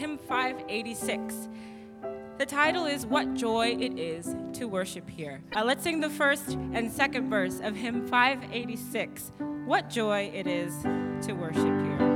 hymn 586. The title is What Joy It Is to Worship Here. Let's sing the first and second verse of hymn 586, What Joy It Is to Worship Here.